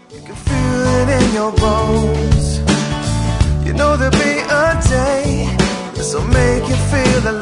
You can feel it in your bones. You know there'll be a day this'll make you feel alive.